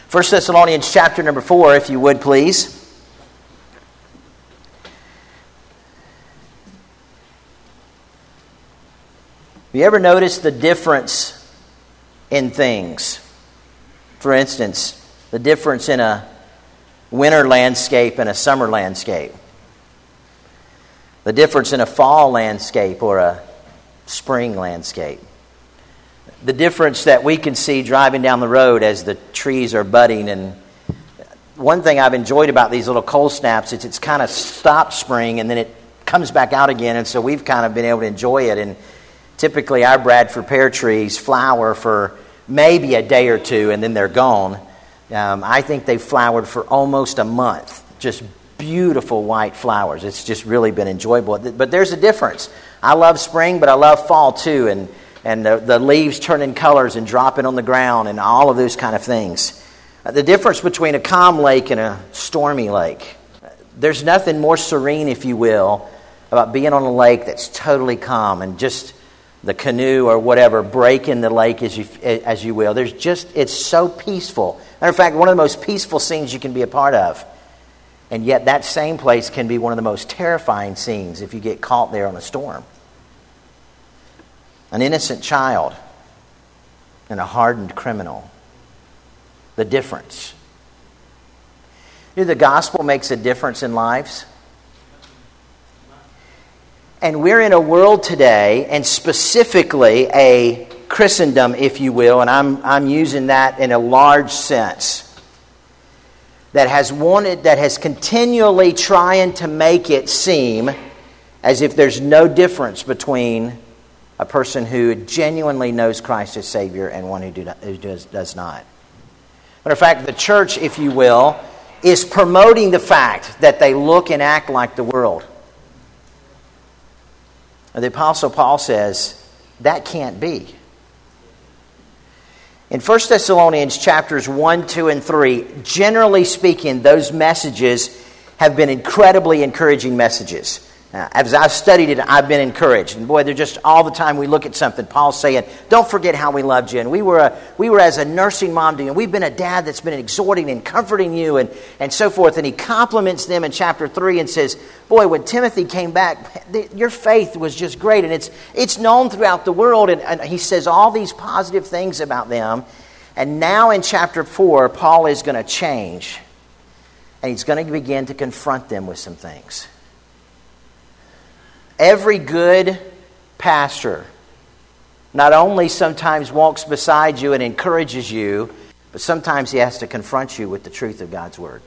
1 Thessalonians chapter number 4, if you would, please. Have you ever noticed the difference in things? For instance, the difference in a winter landscape and a summer landscape. The difference in a fall landscape or a spring landscape. The difference that we can see driving down the road as the trees are budding. And one thing I've enjoyed about these little cold snaps is it's kind of stopped spring and then it comes back out again. And so we've kind of been able to enjoy it. And typically our Bradford pear trees flower for maybe a day or two and then they're gone. I think they've flowered for almost a month. Just beautiful white flowers. It's just really been enjoyable. But there's a difference. I love spring, but I love fall too. And the leaves turning colors and dropping on the ground and all of those kind of things. The difference between a calm lake and a stormy lake. There's nothing more serene, if you will, about being on a lake that's totally calm and just the canoe or whatever breaking the lake as you will. It's so peaceful. Matter of fact, one of the most peaceful scenes you can be a part of. And yet that same place can be one of the most terrifying scenes if you get caught there on a storm. An innocent child and a hardened criminal. The difference. The gospel makes a difference in lives. And we're in a world today, and specifically a Christendom, if you will, and I'm using that in a large sense, that has continually trying to make it seem as if there's no difference between a person who genuinely knows Christ as Savior and one who does not. Matter of fact, the church, if you will, is promoting the fact that they look and act like the world. The Apostle Paul says, that can't be. In 1 Thessalonians chapters 1, 2, and 3, generally speaking, those messages have been incredibly encouraging messages. As I've studied it, I've been encouraged. And boy, they're just all the time we look at something, Paul's saying, don't forget how we loved you. And we were as a nursing mom to you. And we've been a dad that's been exhorting and comforting you and so forth. And he compliments them in chapter 3 and says, boy, when Timothy came back, your faith was just great. And it's known throughout the world. And he says all these positive things about them. And now in chapter 4, Paul is going to change. And he's going to begin to confront them with some things. Every good pastor not only sometimes walks beside you and encourages you, but sometimes he has to confront you with the truth of God's Word.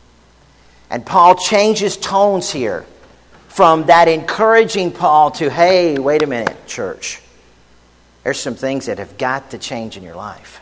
And Paul changes tones here from that encouraging Paul to, hey, wait a minute, church. There's some things that have got to change in your life.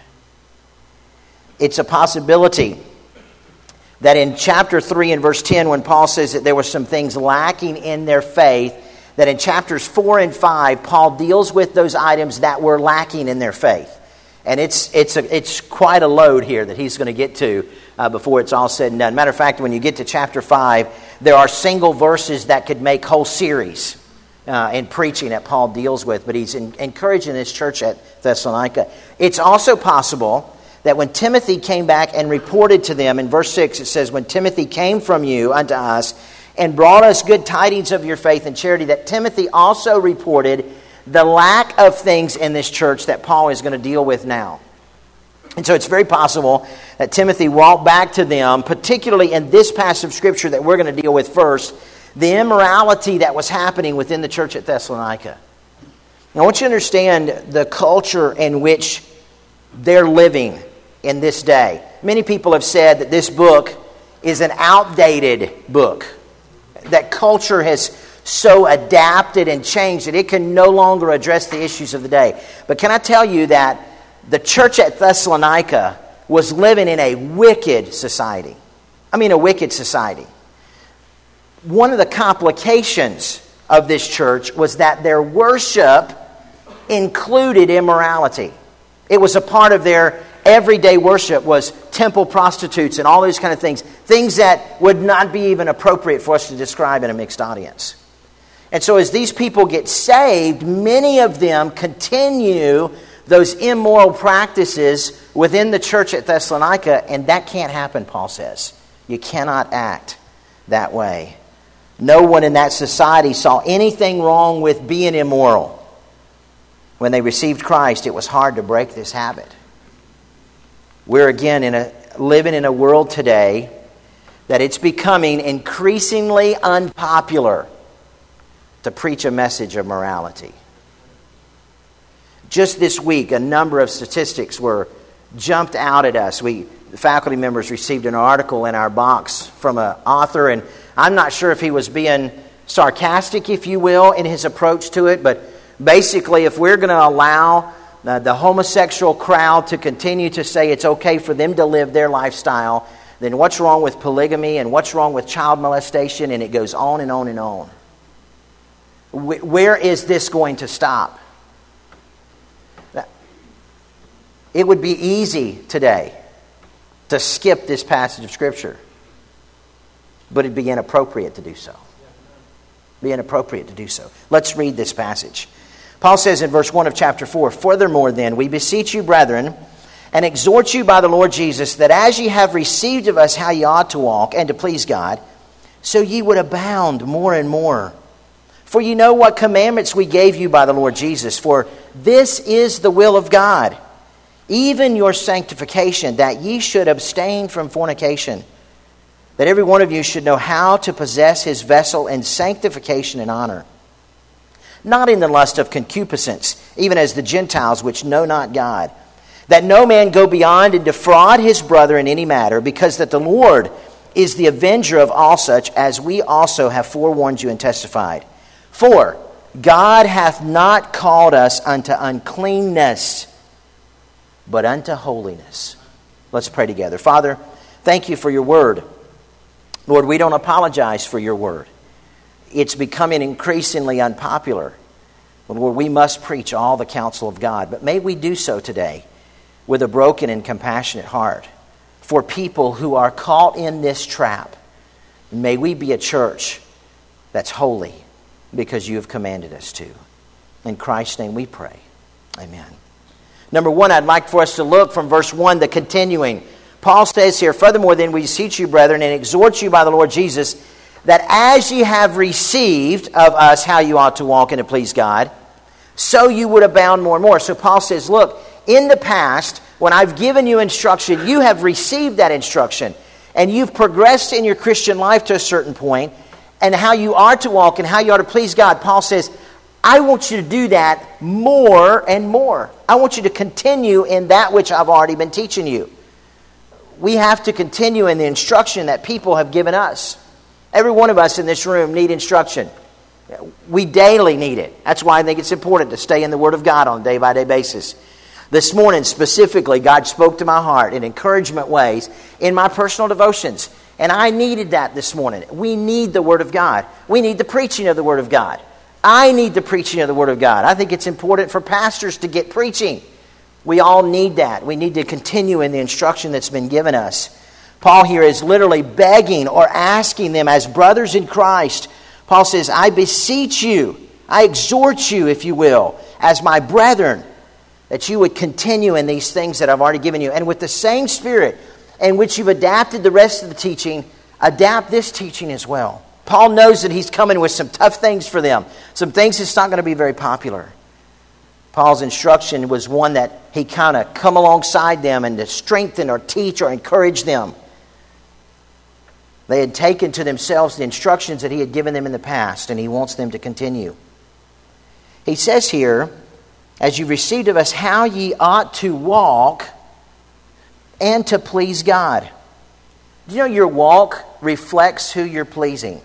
It's a possibility that in chapter 3 and verse 10, when Paul says that there were some things lacking in their faith, that in chapters 4 and 5, Paul deals with those items that were lacking in their faith. And it's quite a load here that he's going to get to before it's all said and done. Matter of fact, when you get to chapter 5, there are single verses that could make whole series in preaching that Paul deals with. But he's encouraging this church at Thessalonica. It's also possible that when Timothy came back and reported to them, in verse 6 it says, when Timothy came from you unto us, and brought us good tidings of your faith and charity, that Timothy also reported the lack of things in this church that Paul is going to deal with now. And so it's very possible that Timothy walked back to them, particularly in this passage of Scripture that we're going to deal with first, the immorality that was happening within the church at Thessalonica. Now I want you to understand the culture in which they're living in this day. Many people have said that this book is an outdated book. That culture has so adapted and changed that it can no longer address the issues of the day. But can I tell you that the church at Thessalonica was living in a wicked society. I mean a wicked society. One of the complications of this church was that their worship included immorality. It was a part of their everyday worship was temple prostitutes and all those kind of things. Things that would not be even appropriate for us to describe in a mixed audience. And so as these people get saved, many of them continue those immoral practices within the church at Thessalonica, and that can't happen, Paul says. You cannot act that way. No one in that society saw anything wrong with being immoral. When they received Christ, it was hard to break this habit. We're again living in a world today that it's becoming increasingly unpopular to preach a message of morality. Just this week, a number of statistics were jumped out at us. The faculty members received an article in our box from an author, and I'm not sure if he was being sarcastic, if you will, in his approach to it, but basically, if we're going to allow the homosexual crowd to continue to say it's okay for them to live their lifestyle, then what's wrong with polygamy and what's wrong with child molestation? And it goes on and on and on. Where is this going to stop? It would be easy today to skip this passage of Scripture, but it'd be inappropriate to do so. Be inappropriate to do so. Let's read this passage. Paul says in verse 1 of chapter 4, "Furthermore then, we beseech you, brethren, and exhort you by the Lord Jesus, that as ye have received of us how ye ought to walk, and to please God, so ye would abound more and more. For ye know what commandments we gave you by the Lord Jesus. For this is the will of God, even your sanctification, that ye should abstain from fornication, that every one of you should know how to possess his vessel in sanctification and honor, not in the lust of concupiscence, even as the Gentiles which know not God, that no man go beyond and defraud his brother in any matter, because that the Lord is the avenger of all such, as we also have forewarned you and testified. For God hath not called us unto uncleanness, but unto holiness." Let's pray together. Father, thank you for your word. Lord, we don't apologize for your word. It's becoming increasingly unpopular. But Lord, we must preach all the counsel of God. But may we do so today with a broken and compassionate heart for people who are caught in this trap. May we be a church that's holy because you have commanded us to. In Christ's name we pray. Amen. Number one, I'd like for us to look from verse 1, the continuing. Paul says here, "Furthermore then we beseech you, brethren, and exhort you by the Lord Jesus, that as ye have received of us how you ought to walk and to please God, so you would abound more and more." So Paul says, look, in the past, when I've given you instruction, you have received that instruction, and you've progressed in your Christian life to a certain point, and how you are to walk and how you are to please God. Paul says, I want you to do that more and more. I want you to continue in that which I've already been teaching you. We have to continue in the instruction that people have given us. Every one of us in this room need instruction. We daily need it. That's why I think it's important to stay in the Word of God on a day-by-day basis. This morning specifically, God spoke to my heart in encouragement ways in my personal devotions. And I needed that this morning. We need the Word of God. We need the preaching of the Word of God. I need the preaching of the Word of God. I think it's important for pastors to get preaching. We all need that. We need to continue in the instruction that's been given us. Paul here is literally begging or asking them as brothers in Christ. Paul says, I beseech you, I exhort you, if you will, as my brethren, that you would continue in these things that I've already given you. And with the same spirit in which you've adapted the rest of the teaching, adapt this teaching as well. Paul knows that he's coming with some tough things for them. Some things that's not going to be very popular. Paul's instruction was one that he kind of come alongside them and to strengthen or teach or encourage them. They had taken to themselves the instructions that he had given them in the past, and he wants them to continue. He says here, as you received of us how ye ought to walk and to please God. Do you know your walk reflects who you're pleasing?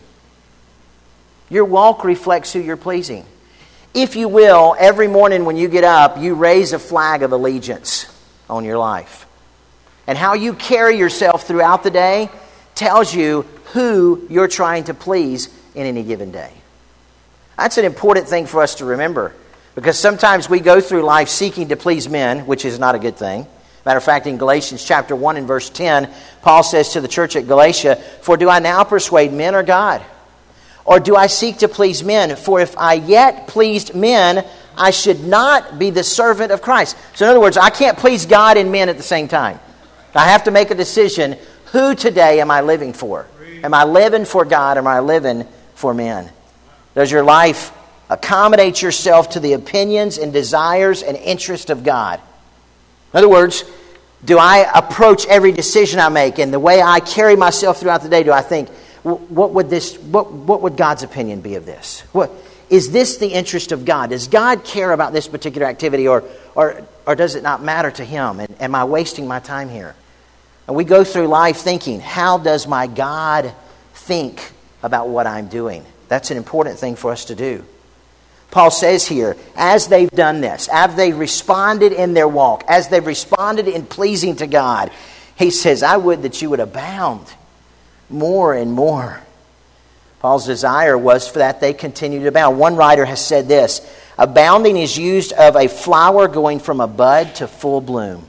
Your walk reflects who you're pleasing. If you will, every morning when you get up, you raise a flag of allegiance on your life. And how you carry yourself throughout the day tells you who you're trying to please in any given day. That's an important thing for us to remember, because sometimes we go through life seeking to please men, which is not a good thing. Matter of fact, in Galatians chapter 1 and verse 10, Paul says to the church at Galatia, "For do I now persuade men or God? Or do I seek to please men? For if I yet pleased men, I should not be the servant of Christ. So in other words, I can't please God and men at the same time. I have to make a decision. Who today am I living for? Am I living for God or am I living for men? Does your life accommodate yourself to the opinions and desires and interests of God? In other words, do I approach every decision I make and the way I carry myself throughout the day, do I think, what would God's opinion be of this? Is this the interest of God? Does God care about this particular activity or does it not matter to Him? And am I wasting my time here? And we go through life thinking, how does my God think about what I'm doing? That's an important thing for us to do. Paul says here, as they've done this, as they've responded in their walk, as they've responded in pleasing to God, he says, I would that you would abound more and more. Paul's desire was for that they continue to abound. One writer has said this, abounding is used of a flower going from a bud to full bloom.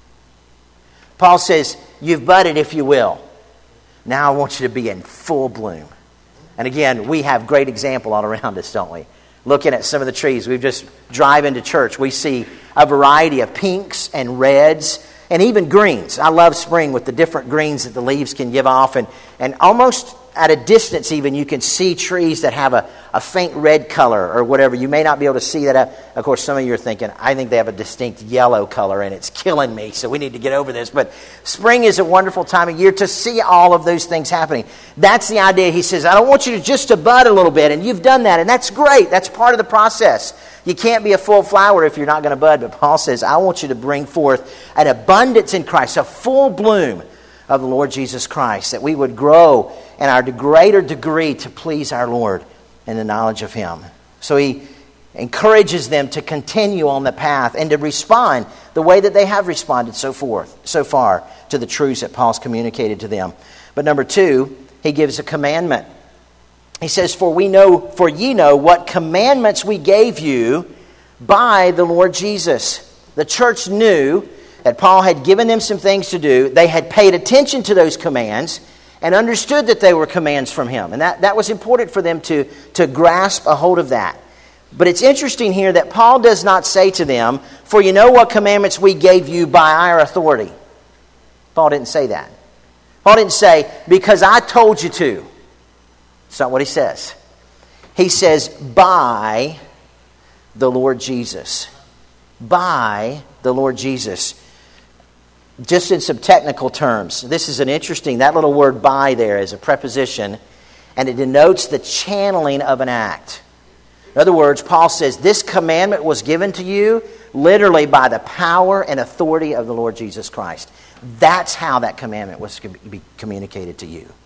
Paul says, you've budded if you will. Now I want you to be in full bloom. And again, we have great example all around us, don't we? Looking at some of the trees, we've just drive into church. We see a variety of pinks and reds and even greens. I love spring with the different greens that the leaves can give off. And almost at a distance even, you can see trees that have a faint red color or whatever. You may not be able to see that. Of course, some of you are thinking, I think they have a distinct yellow color and it's killing me, so we need to get over this. But spring is a wonderful time of year to see all of those things happening. That's the idea. He says, I don't want you to just to bud a little bit, and you've done that, and that's great. That's part of the process. You can't be a full flower if you're not going to bud, but Paul says, I want you to bring forth an abundance in Christ, a full bloom of the Lord Jesus Christ, that we would grow in our greater degree to please our Lord in the knowledge of Him. So he encourages them to continue on the path and to respond the way that they have responded so far to the truths that Paul's communicated to them. But number 2, he gives a commandment. He says, for ye know what commandments we gave you by the Lord Jesus. The church knew that Paul had given them some things to do. They had paid attention to those commands and understood that they were commands from him. And that was important for them to grasp a hold of that. But it's interesting here that Paul does not say to them, for you know what commandments we gave you by our authority. Paul didn't say that. Paul didn't say, because I told you to. It's not what he says. He says, by the Lord Jesus. By the Lord Jesus. Just in some technical terms, this is that little word by there is a preposition, and it denotes the channeling of an act. In other words, Paul says, this commandment was given to you literally by the power and authority of the Lord Jesus Christ. That's how that commandment was to be communicated to you.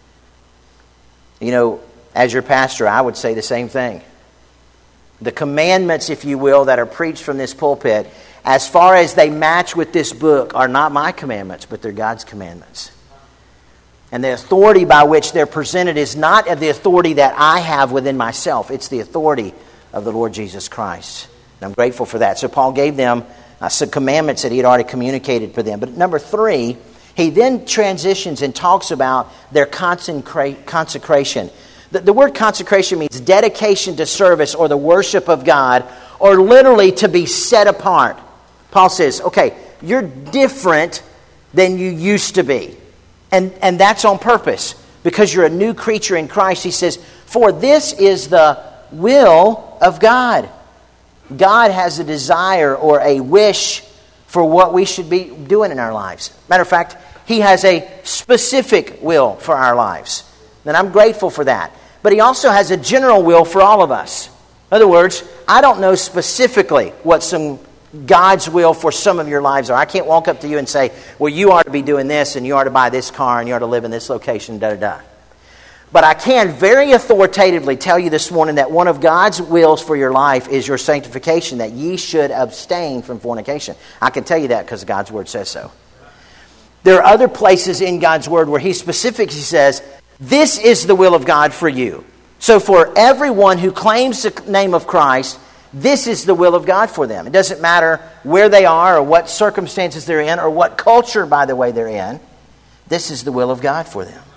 You know, as your pastor, I would say the same thing. The commandments, if you will, that are preached from this pulpit, as far as they match with this book, are not my commandments, but they're God's commandments. And the authority by which they're presented is not the authority that I have within myself. It's the authority of the Lord Jesus Christ. And I'm grateful for that. So Paul gave them some commandments that he had already communicated for them. But number 3, he then transitions and talks about their consecration. The word consecration means dedication to service or the worship of God, or literally to be set apart. Paul says, okay, you're different than you used to be. And that's on purpose, because you're a new creature in Christ. He says, for this is the will of God. God has a desire or a wish for what we should be doing in our lives. Matter of fact, He has a specific will for our lives. And I'm grateful for that. But He also has a general will for all of us. In other words, I don't know specifically what some God's will for some of your lives are. I can't walk up to you and say, well, you ought to be doing this, and you ought to buy this car, and you ought to live in this location, da-da-da. But I can very authoritatively tell you this morning that one of God's wills for your life is your sanctification, that ye should abstain from fornication. I can tell you that because God's Word says so. There are other places in God's Word where He specifically says, this is the will of God for you. So for everyone who claims the name of Christ, this is the will of God for them. It doesn't matter where they are or what circumstances they're in or what culture, by the way, they're in. This is the will of God for them.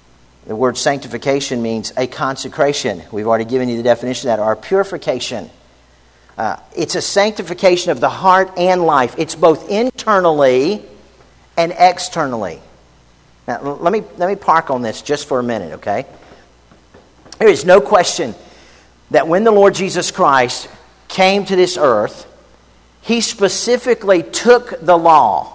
The word sanctification means a consecration. We've already given you the definition of that, or purification. It's a sanctification of the heart and life. It's both internally and externally. Now, let me park on this just for a minute, okay? There is no question that when the Lord Jesus Christ came to this earth, He specifically took the law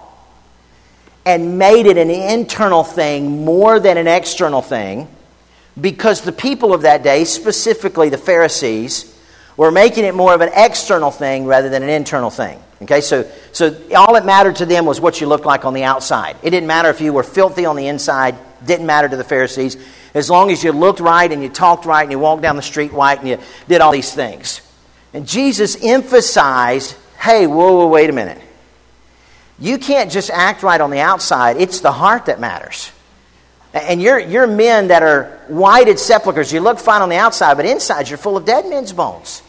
and made it an internal thing more than an external thing, because the people of that day, specifically the Pharisees, were making it more of an external thing rather than an internal thing. Okay, so all that mattered to them was what you looked like on the outside. It didn't matter if you were filthy on the inside. Didn't matter to the Pharisees. As long as you looked right and you talked right and you walked down the street right and you did all these things. And Jesus emphasized, hey, whoa, wait a minute. You can't just act right on the outside. It's the heart that matters. And you're men that are whited sepulchres. You look fine on the outside, but inside you're full of dead men's bones.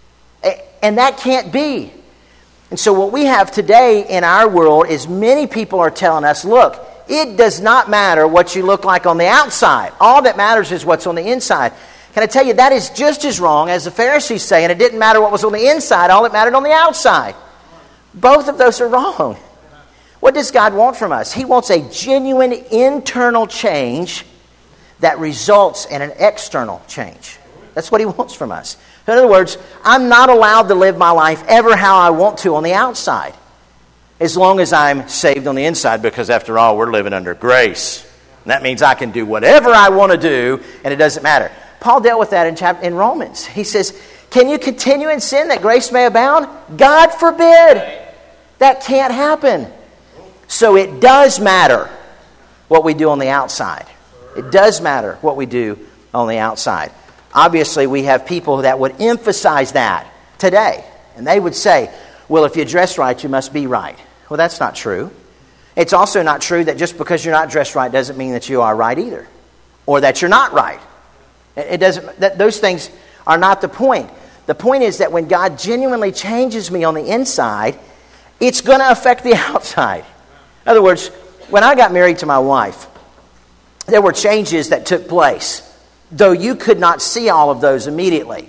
And that can't be. And so what we have today in our world is many people are telling us, look, it does not matter what you look like on the outside. All that matters is what's on the inside. Can I tell you, that is just as wrong as the Pharisees say, and it didn't matter what was on the inside, all that mattered on the outside. Both of those are wrong. What does God want from us? He wants a genuine internal change that results in an external change. That's what He wants from us. In other words, I'm not allowed to live my life ever how I want to on the outside, as long as I'm saved on the inside, because after all, we're living under grace. And that means I can do whatever I want to do, and it doesn't matter. Paul dealt with that in Romans. He says, can you continue in sin that grace may abound? God forbid. That can't happen. So it does matter what we do on the outside. It does matter what we do on the outside. Obviously, we have people that would emphasize that today. And they would say, well, if you dress right, you must be right. Well, that's not true. It's also not true that just because you're not dressed right doesn't mean that you are right either. Or that you're not right. It doesn't. Those things are not the point. The point is that when God genuinely changes me on the inside, it's going to affect the outside. In other words, when I got married to my wife, there were changes that took place, though you could not see all of those immediately.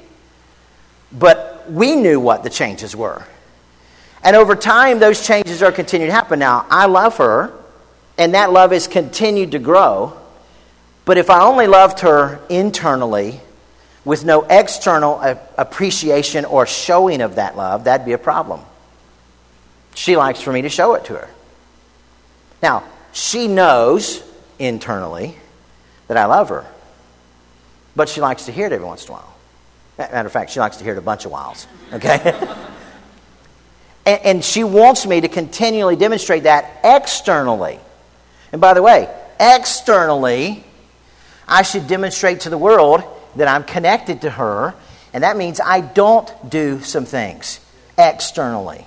But we knew what the changes were. And over time, those changes are continuing to happen. Now, I love her, and that love has continued to grow. But if I only loved her internally, with no external appreciation or showing of that love, that'd be a problem. She likes for me to show it to her. Now, she knows internally that I love her, but she likes to hear it every once in a while. Matter of fact, she likes to hear it a bunch of whiles. Okay? and she wants me to continually demonstrate that externally. And by the way, externally, I should demonstrate to the world that I'm connected to her, and that means I don't do some things externally.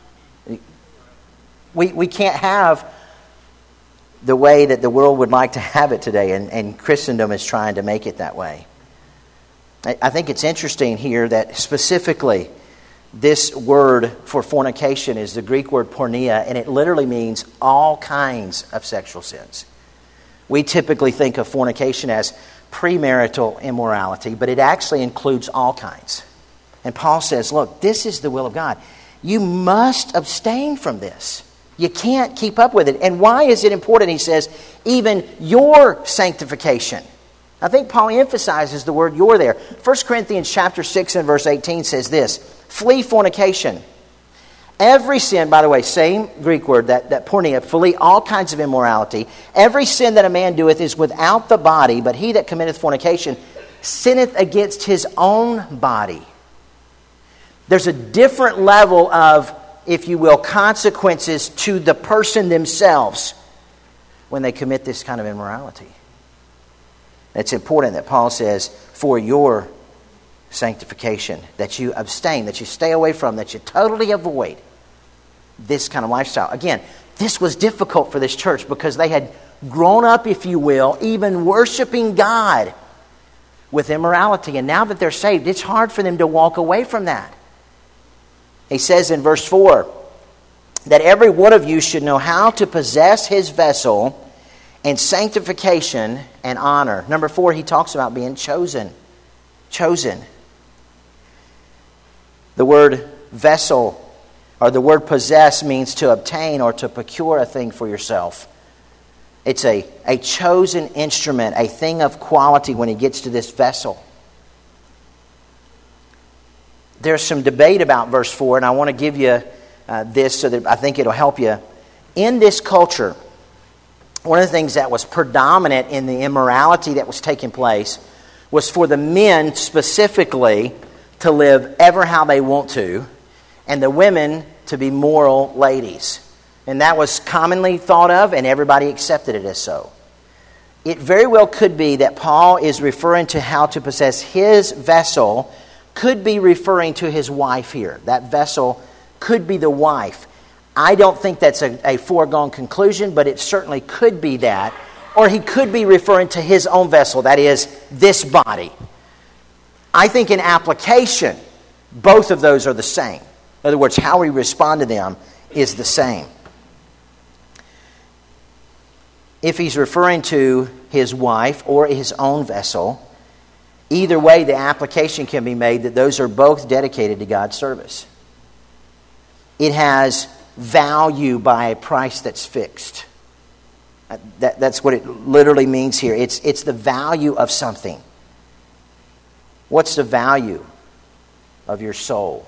We can't have the way that the world would like to have it today, and Christendom is trying to make it that way. I think it's interesting here that specifically this word for fornication is the Greek word porneia, and it literally means all kinds of sexual sins. We typically think of fornication as premarital immorality, but it actually includes all kinds. And Paul says, look, this is the will of God. You must abstain from this. You can't keep up with it. And why is it important? He says, even your sanctification. I think Paul emphasizes the word your there. 1 Corinthians chapter 6 and verse 18 says this, flee fornication. Every sin, by the way, same Greek word, that porneia, flee all kinds of immorality. Every sin that a man doeth is without the body, but he that committeth fornication sinneth against his own body. There's a different level of, if you will, consequences to the person themselves when they commit this kind of immorality. It's important that Paul says, for your sanctification, that you abstain, that you stay away from, that you totally avoid this kind of lifestyle. Again, this was difficult for this church because they had grown up, if you will, even worshiping God with immorality. And now that they're saved, it's hard for them to walk away from that. He says in verse 4 that every one of you should know how to possess his vessel in sanctification and honor. Number 4, he talks about being chosen. Chosen. The word vessel, or the word possess, means to obtain or to procure a thing for yourself. It's a chosen instrument, a thing of quality when he gets to this vessel. There's some debate about verse 4, and I want to give you this so that I think it'll help you. In this culture, one of the things that was predominant in the immorality that was taking place was for the men specifically to live ever how they want to, and the women to be moral ladies. And that was commonly thought of, and everybody accepted it as so. It very well could be that Paul is referring to how to possess his vessel, could be referring to his wife here. That vessel could be the wife. I don't think that's a foregone conclusion, but it certainly could be that. Or he could be referring to his own vessel, that is, this body. I think in application, both of those are the same. In other words, how we respond to them is the same. If he's referring to his wife or his own vessel, either way the application can be made that those are both dedicated to God's service. It has value by a price that's fixed. That's what it literally means here. It's the value of something. What's the value of your soul?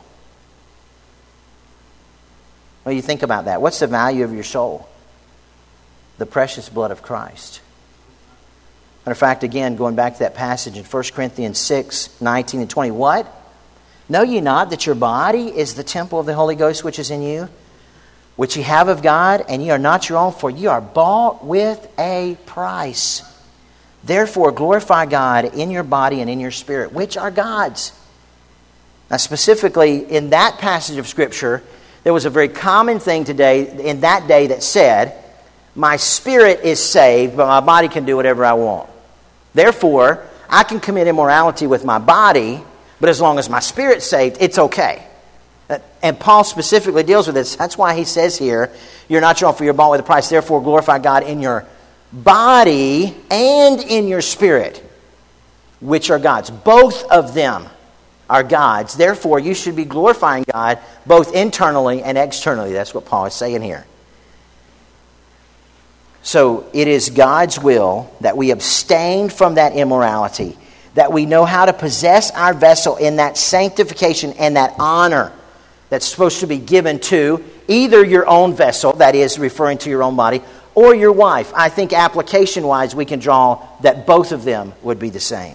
Well, you think about that. What's the value of your soul? The precious blood of Christ. Matter of fact, again, going back to that passage in 1 Corinthians 6, 19 and 20. What? Know ye not that your body is the temple of the Holy Ghost which is in you, which ye have of God, and ye are not your own, for ye are bought with a price. Therefore glorify God in your body and in your spirit, which are God's. Now specifically, in that passage of Scripture, there was a very common thing today, in that day, that said, my spirit is saved, but my body can do whatever I want. Therefore, I can commit immorality with my body, but as long as my spirit's saved, it's okay. And Paul specifically deals with this. That's why he says here, you're not your own, for you're bought with a price. Therefore, glorify God in your body and in your spirit, which are God's. Both of them are God's. Therefore, you should be glorifying God both internally and externally. That's what Paul is saying here. So it is God's will that we abstain from that immorality, that we know how to possess our vessel in that sanctification and that honor that's supposed to be given to either your own vessel, that is referring to your own body, or your wife. I think application-wise we can draw that both of them would be the same.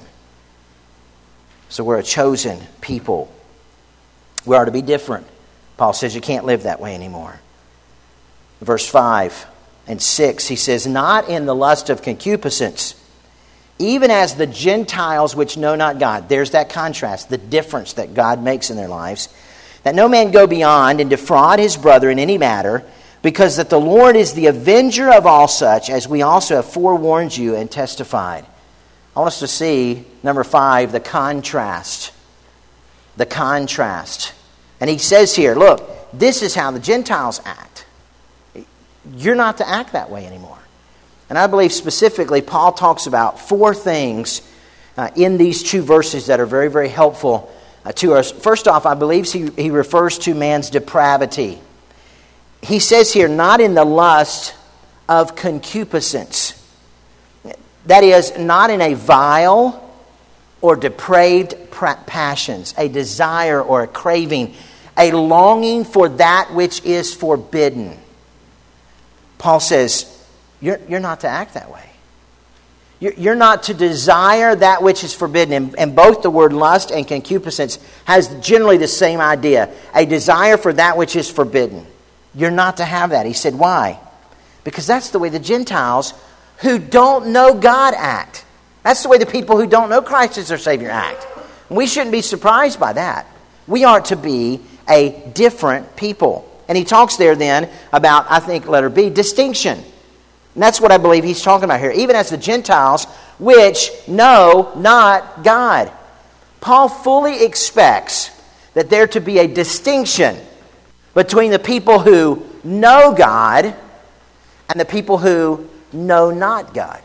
So we're a chosen people. We are to be different. Paul says you can't live that way anymore. Verse 5 and 6, he says, not in the lust of concupiscence, even as the Gentiles which know not God. There's that contrast, the difference that God makes in their lives. That no man go beyond and defraud his brother in any matter, because that the Lord is the avenger of all such, as we also have forewarned you and testified. I want us to see, number 5, the contrast. The contrast. And he says here, look, this is how the Gentiles act. You're not to act that way anymore. And I believe specifically Paul talks about 4 things in these 2 verses that are very, very helpful to us. First off, I believe he refers to man's depravity. He says here, not in the lust of concupiscence. That is, not in a vile or depraved passions, a desire or a craving, a longing for that which is forbidden. Paul says, you're not to act that way. You're not to desire that which is forbidden. And both the word lust and concupiscence has generally the same idea. A desire for that which is forbidden. You're not to have that. He said, why? Because that's the way the Gentiles who don't know God act. That's the way the people who don't know Christ as their Savior act. And we shouldn't be surprised by that. We are to be a different people. And he talks there then about, I think, letter B, distinction. And that's what I believe he's talking about here. Even as the Gentiles which know not God. Paul fully expects that there to be a distinction between the people who know God and the people who know not God.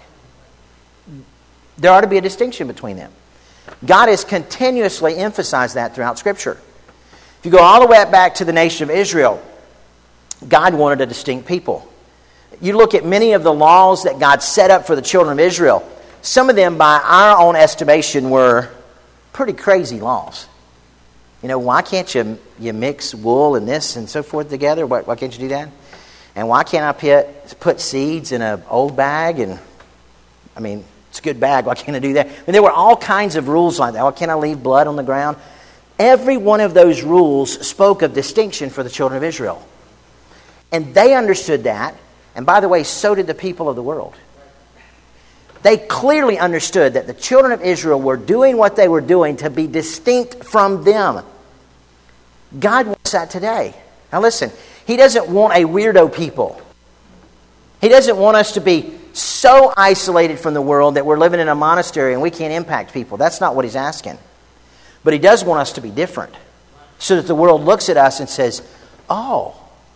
There ought to be a distinction between them. God has continuously emphasized that throughout Scripture. If you go all the way back to the nation of Israel, God wanted a distinct people. You look at many of the laws that God set up for the children of Israel, some of them, by our own estimation, were pretty crazy laws. You know, why can't you mix wool and this and so forth together? Why can't you do that? And why can't I put seeds in an old bag? And I mean, it's a good bag. Why can't I do that? And there were all kinds of rules like that. Why can't I leave blood on the ground? Every one of those rules spoke of distinction for the children of Israel. And they understood that. And by the way, so did the people of the world. They clearly understood that the children of Israel were doing what they were doing to be distinct from them. God wants that today. Now listen, He doesn't want a weirdo people. He doesn't want us to be so isolated from the world that we're living in a monastery and we can't impact people. That's not what He's asking. But He does want us to be different, so that the world looks at us and says, oh,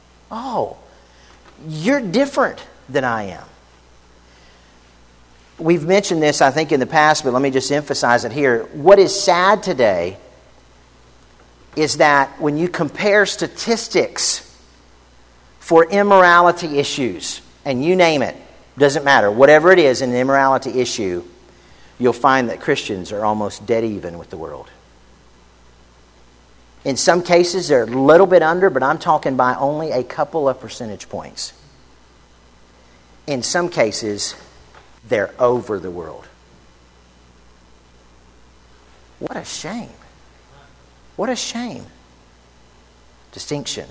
you're different than I am. We've mentioned this, I think, in the past, but let me just emphasize it here. What is sad today is that when you compare statistics for immorality issues, and you name it, doesn't matter, whatever it is, an immorality issue, you'll find that Christians are almost dead even with the world. In some cases, they're a little bit under, but I'm talking by only a couple of percentage points. In some cases, they're over the world. What a shame. What a shame. Distinction.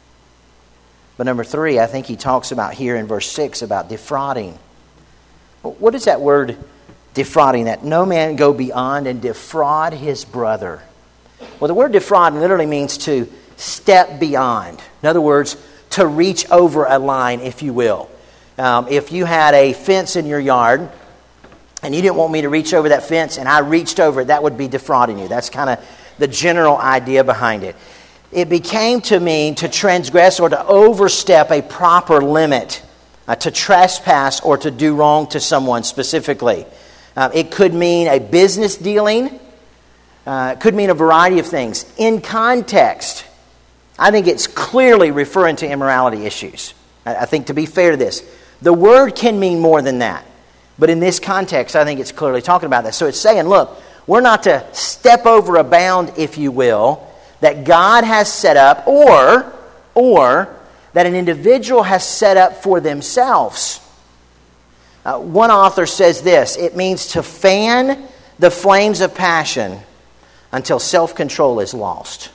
But number 3, I think he talks about here in verse 6 about defrauding. What is that word defrauding? That no man go beyond and defraud his brother. Well, the word defraud literally means to step beyond. In other words, to reach over a line, if you will. If you had a fence in your yard and you didn't want me to reach over that fence and I reached over it, that would be defrauding you. That's kind of the general idea behind it. It became to mean to transgress or to overstep a proper limit, to trespass or to do wrong to someone specifically. It could mean a business dealing. It could mean a variety of things. In context, I think it's clearly referring to immorality issues. I think, to be fair to this, the word can mean more than that. But in this context, I think it's clearly talking about that. So it's saying, look, we're not to step over a bound, if you will, that God has set up or that an individual has set up for themselves. One author says this: it means to fan the flames of passion until self-control is lost.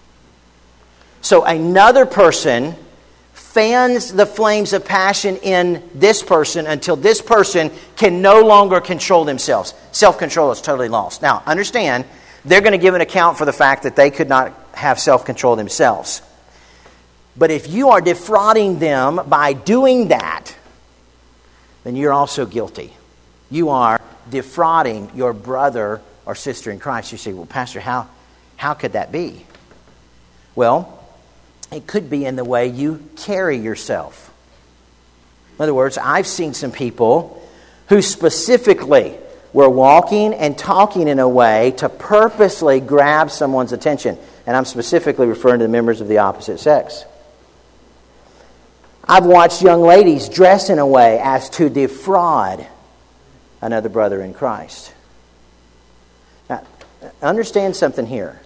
So another person fans the flames of passion in this person until this person can no longer control themselves. Self-control is totally lost. Now, understand, they're going to give an account for the fact that they could not have self-control themselves. But if you are defrauding them by doing that, then you're also guilty. You are defrauding your brother or sister in Christ. You say, well, Pastor, how could that be? Well, it could be in the way you carry yourself. In other words, I've seen some people who specifically were walking and talking in a way to purposely grab someone's attention. And I'm specifically referring to the members of the opposite sex. I've watched young ladies dress in a way as to defraud another brother in Christ. Now, understand something here.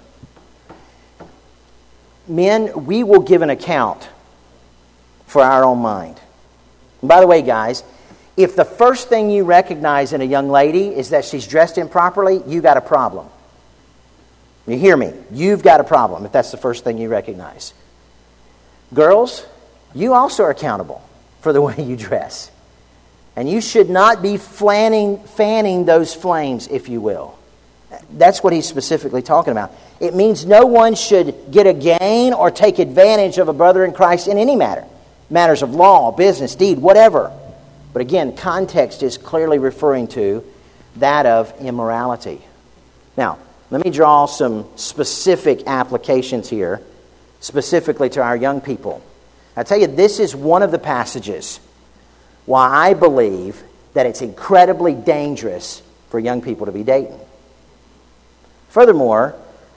Men, we will give an account for our own mind. And by the way, guys, if the first thing you recognize in a young lady is that she's dressed improperly, you got a problem. You hear me? You've got a problem if that's the first thing you recognize. Girls, you also are accountable for the way you dress. And you should not be fanning those flames, if you will. That's what he's specifically talking about. It means no one should get a gain or take advantage of a brother in Christ in any matter. Matters of law, business, deed, whatever. But again, context is clearly referring to that of immorality. Now, let me draw some specific applications here, specifically to our young people. I tell you, this is one of the passages why I believe that it's incredibly dangerous for young people to be dating. Furthermore,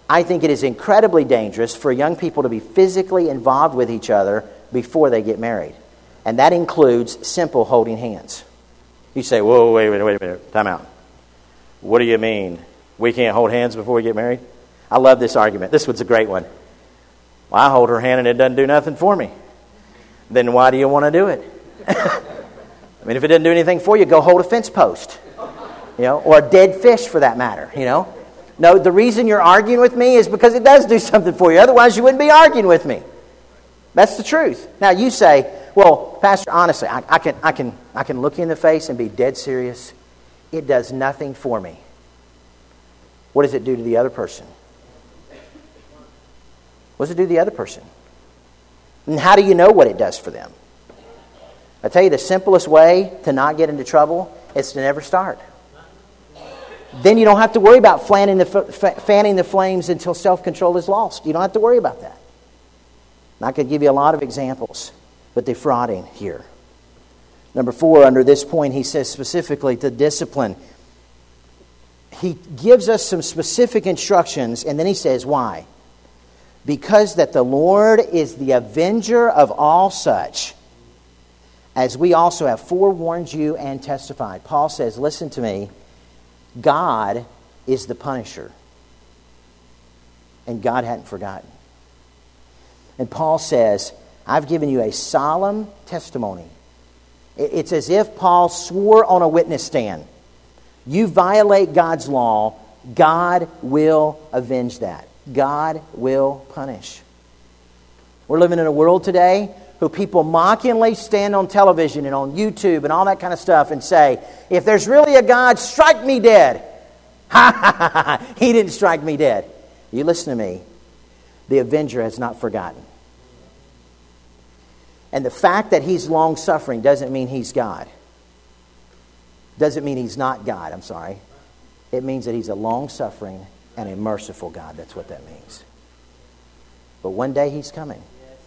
I think it is incredibly dangerous for young people to be physically involved with each other before they get married. And that includes simple holding hands. You say, whoa, wait a minute, time out. What do you mean? We can't hold hands before we get married? I love this argument. This one's a great one. Well, I hold her hand and it doesn't do nothing for me. Then why do you want to do it? I mean, if it didn't do anything for you, go hold a fence post. Or a dead fish for that matter, No, the reason you're arguing with me is because it does do something for you. Otherwise, you wouldn't be arguing with me. That's the truth. Now, you say, well, Pastor, honestly, I can look you in the face and be dead serious. It does nothing for me. What does it do to the other person? What does it do to the other person? And how do you know what it does for them? I tell you, the simplest way to not get into trouble is to never start. Then you don't have to worry about fanning the flames until self-control is lost. You don't have to worry about that. And I could give you a lot of examples, but defrauding here. Number 4, under this point, he says specifically to discipline. He gives us some specific instructions, and then he says, why? Because that the Lord is the avenger of all such, as we also have forewarned you and testified. Paul says, listen to me, God is the punisher. And God hadn't forgotten. And Paul says, I've given you a solemn testimony. It's as if Paul swore on a witness stand. You violate God's law, God will avenge that. God will punish. We're living in a world today who people mockingly stand on television and on YouTube and all that kind of stuff and say, if there's really a God, strike me dead. Ha ha ha ha, he didn't strike me dead. You listen to me. The avenger has not forgotten. And the fact that he's long-suffering doesn't mean he's God. Doesn't mean he's not God, I'm sorry. It means that he's a long-suffering and a merciful God. That's what that means. But one day he's coming.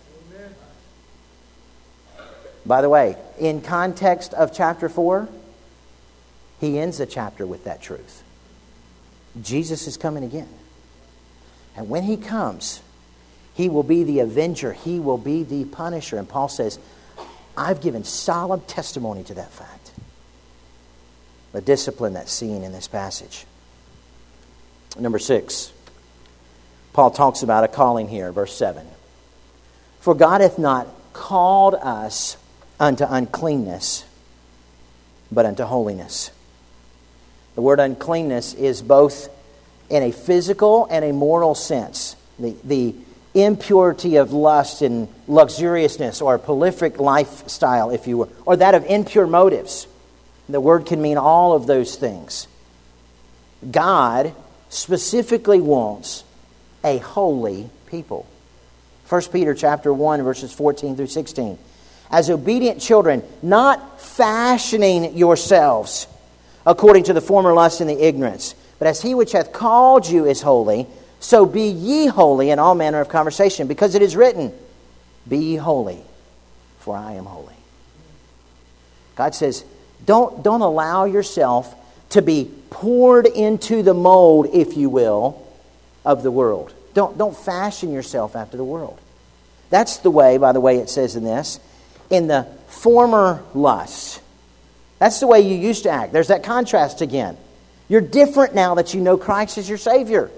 By the way, in context of chapter 4, he ends the chapter with that truth. Jesus is coming again. And when he comes, he will be the avenger. He will be the punisher. And Paul says, I've given solemn testimony to that fact. The discipline that's seen in this passage. Number 6, Paul talks about a calling here, verse 7. For God hath not called us unto uncleanness, but unto holiness. The word uncleanness is both in a physical and a moral sense. The impurity of lust and luxuriousness, or a prolific lifestyle, if you will, or that of impure motives. The word can mean all of those things. God specifically wants a holy people. 1 Peter chapter 1, verses 14 through 16. As obedient children, not fashioning yourselves according to the former lust and the ignorance, but as he which hath called you is holy, so be ye holy in all manner of conversation, because it is written, be ye holy, for I am holy. God says, don't allow yourself to be poured into the mold, if you will, of the world. Don't fashion yourself after the world. That's the way, by the way, it says in this, in the former lust. That's the way you used to act. There's that contrast again. You're different now that you know Christ is your Savior.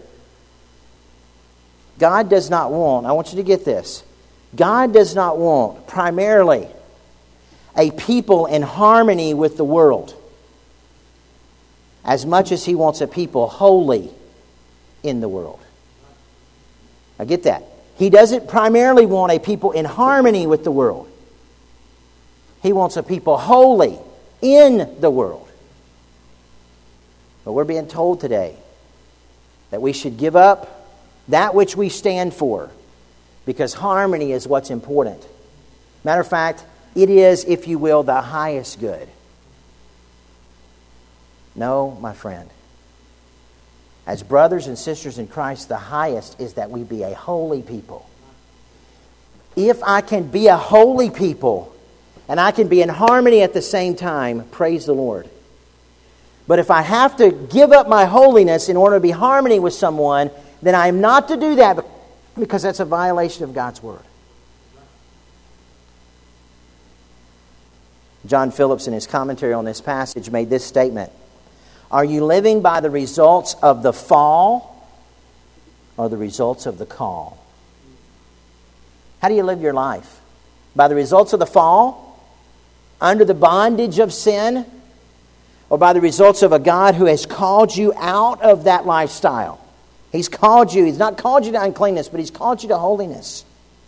God does not want, I want you to get this, God does not want primarily a people in harmony with the world as much as He wants a people holy in the world. Now get that. He doesn't primarily want a people in harmony with the world. He wants a people holy in the world. But we're being told today that we should give up that which we stand for, because harmony is what's important. Matter of fact, it is, if you will, the highest good. No, my friend. As brothers and sisters in Christ, the highest is that we be a holy people. If I can be a holy people and I can be in harmony at the same time, praise the Lord. But if I have to give up my holiness in order to be harmony with someone, then I am not to do that because that's a violation of God's Word. John Phillips, in his commentary on this passage, made this statement: are you living by the results of the fall or the results of the call? How do you live your life? By the results of the fall, under the bondage of sin, or by the results of a God who has called you out of that lifestyle? He's called you. He's not called you to uncleanness, but He's called you to holiness.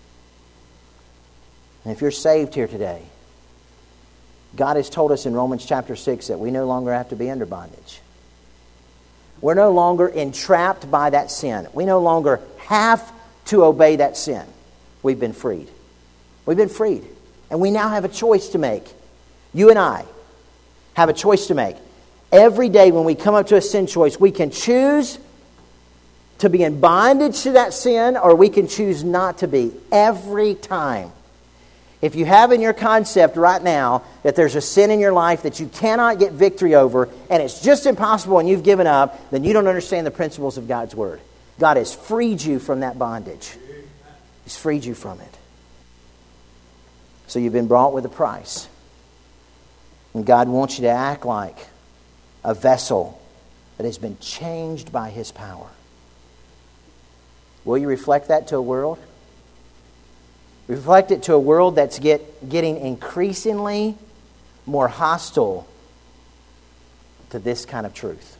And if you're saved here today, God has told us in Romans chapter 6 that we no longer have to be under bondage. We're no longer entrapped by that sin. We no longer have to obey that sin. We've been freed. We've been freed. And we now have a choice to make. You and I have a choice to make. Every day when we come up to a sin choice, we can choose to be in bondage to that sin, or we can choose not to be. Every time. If you have in your concept right now that there's a sin in your life that you cannot get victory over, and it's just impossible and you've given up, then you don't understand the principles of God's Word. God has freed you from that bondage. He's freed you from it. So you've been brought with a price. And God wants you to act like a vessel that has been changed by His power. Will you reflect that to a world? Reflect it to a world that's getting increasingly more hostile to this kind of truth.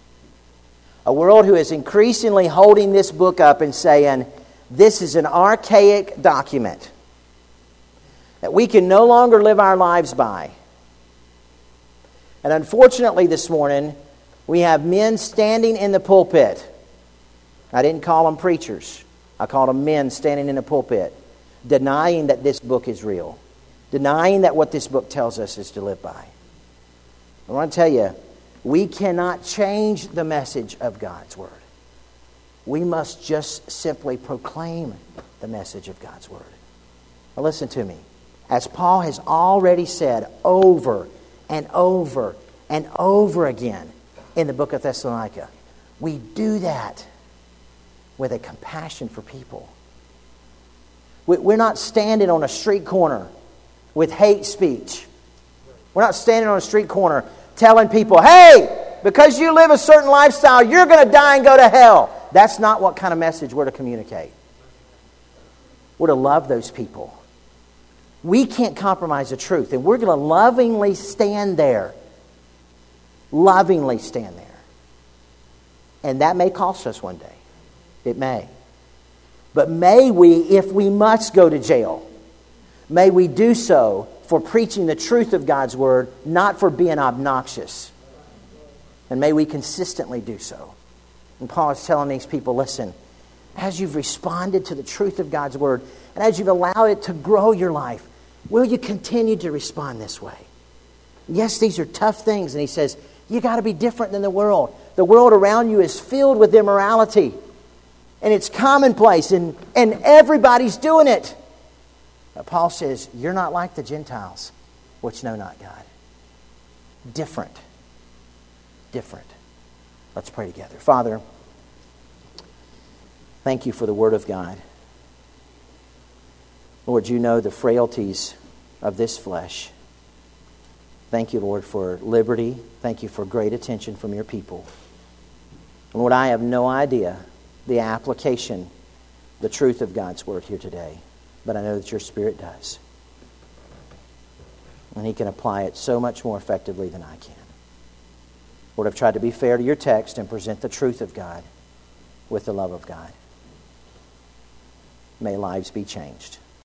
A world who is increasingly holding this book up and saying, this is an archaic document that we can no longer live our lives by. And unfortunately this morning, we have men standing in the pulpit. I didn't call them preachers. I called them men standing in the pulpit, denying that this book is real, denying that what this book tells us is to live by. I want to tell you, we cannot change the message of God's Word. We must just simply proclaim the message of God's Word. Now listen to me. As Paul has already said over and over and over again in the book of Thessalonica, we do that with a compassion for people. We're not standing on a street corner with hate speech. We're not standing on a street corner telling people, hey, because you live a certain lifestyle, you're going to die and go to hell. That's not what kind of message we're to communicate. We're to love those people. We can't compromise the truth, and we're going to lovingly stand there. Lovingly stand there. And that may cost us one day. It may. But may we, if we must go to jail, may we do so for preaching the truth of God's Word, not for being obnoxious. And may we consistently do so. And Paul is telling these people, listen, as you've responded to the truth of God's Word, and as you've allowed it to grow your life, will you continue to respond this way? Yes, these are tough things. And he says, you got to be different than the world. The world around you is filled with immorality. And it's commonplace, and everybody's doing it. But Paul says, you're not like the Gentiles, which know not God. Different. Different. Let's pray together. Father, thank you for the Word of God. Lord, you know the frailties of this flesh. Thank you, Lord, for liberty. Thank you for great attention from your people. Lord, I have no idea the application, the truth of God's Word here today. But I know that your Spirit does. And He can apply it so much more effectively than I can. Lord, I've tried to be fair to your text and present the truth of God with the love of God. May lives be changed.